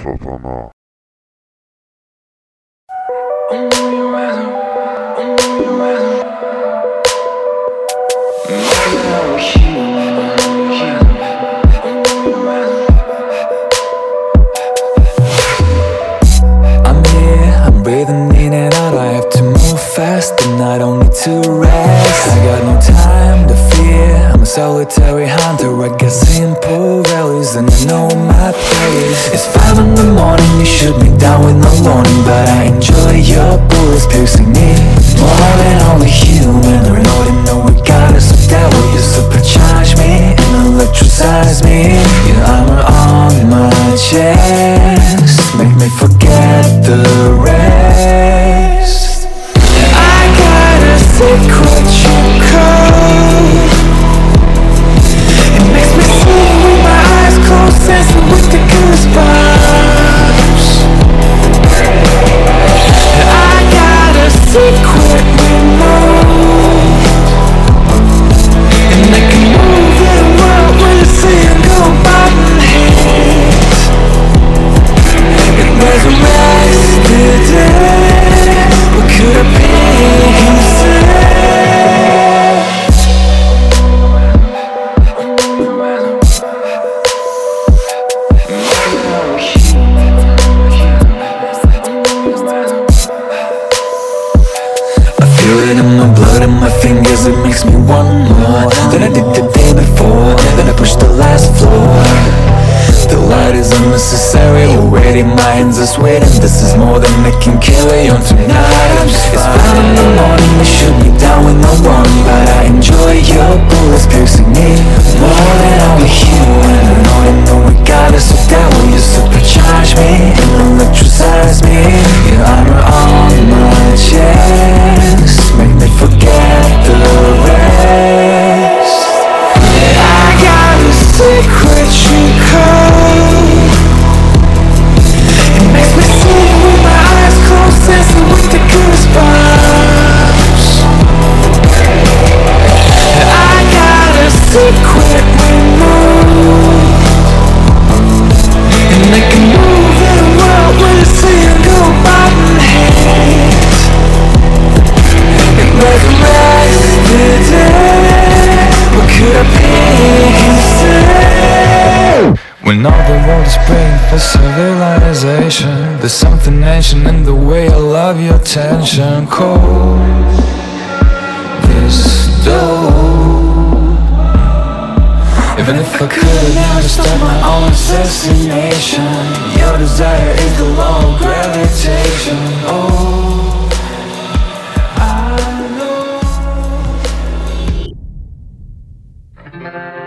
사잖아. I'm here, I'm breathing in and out. I have to move fast and I don't need to rest. I got no time to fear, I'm a solitary hunter. I got simple values and I know my place. It's 5 in the morning, you shoot me down with no warning, but I enjoy your bullets piercing me more than only human. I know we got us, so that will you supercharge me and electricize me. Your armor on my chest, make me forget the rest. I got a secret you code. It makes me sing with my eyes closed, dancing with the goosebumps. I got a secret remote, and I can move the world with a single button hit. It resurrects the dead. What could have been instead? I feel it in my blood and my fingers, it makes me want more than I did the day before. Then I push the last floor. The light is unnecessary, already my hands are sweating. This is more than I can carry on tonight. I'm just fine. It's 5 in the morning, you shoot me down with no warning, but I enjoy your bullets piercing me more than only human. I know we got us, so that will you supercharge me and electricize me. Your armor on my chest, make me forget the rest. I got a secret you code. It makes me sing with my eyes closed, dancing with the goosebumps. I got a secret remote, and I can move the world with a single button hit. It resurrects the dead. What could I be instead? When all the world is praying for civilization, there's something ancient in the way I love your tension. Cold, this dope. Even if I could never start my own assassination, your desire is the law of gravitation. Oh, I know.